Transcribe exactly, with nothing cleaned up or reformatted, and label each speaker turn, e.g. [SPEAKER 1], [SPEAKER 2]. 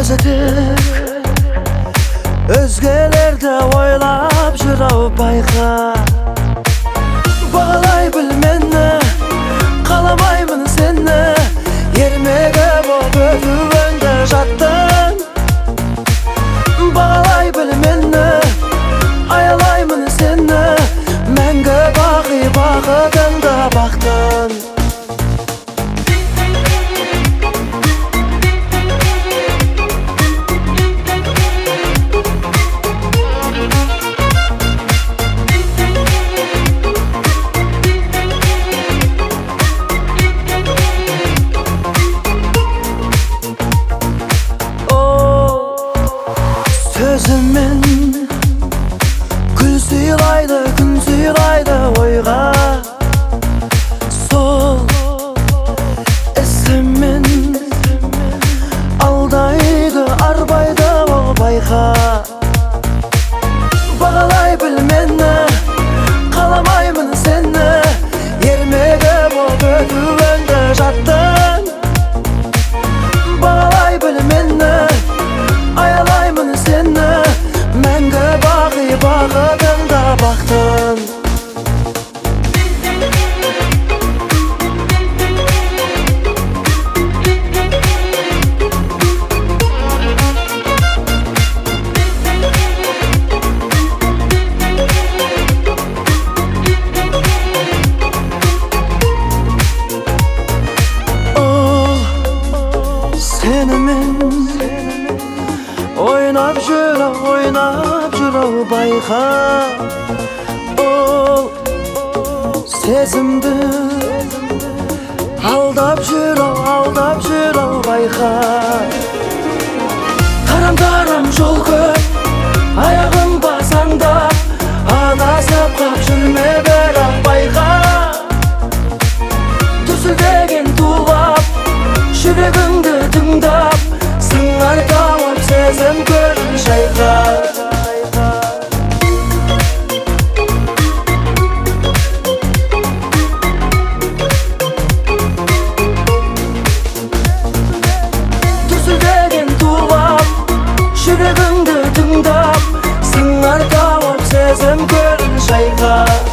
[SPEAKER 1] Gözetiп özgelerde oylap жүрau байқа. Bağlay bil meni, kalamаймын seni, ермегі боп өтіп önde жаттың. Bağlay bil meni, аялаймын seni, мәңгі бақи бақытыңда бақтың. Sözümün gül sыйлайды, күн сыйлайды ойға. Сол ісімен алдайды, арбайды ол байқа. Бағалай біл мені, қаламаймын сені, ермегі боп өтіп önde жаттың. Бағалай біл мені, аялаймын seni, мәңгі бақи бақытыңда бақтың. Ол сенімен ойнап жүрau, ойнап жүрau байқа. Ол сезімді алдап жүрau, алдап жүрau байқа. Тарам-тарам жол көп, аяғың басаңдап, адасып қап жүрме бірақ байқа. Дүрсілдеген тулап, жүрегіңді тыңдап, сыңар тауып сезім көлін шайқа. Дүрсілдеген тулап, жүрегіңді тыңдап, сыңар тауып сезім көлін шайқа.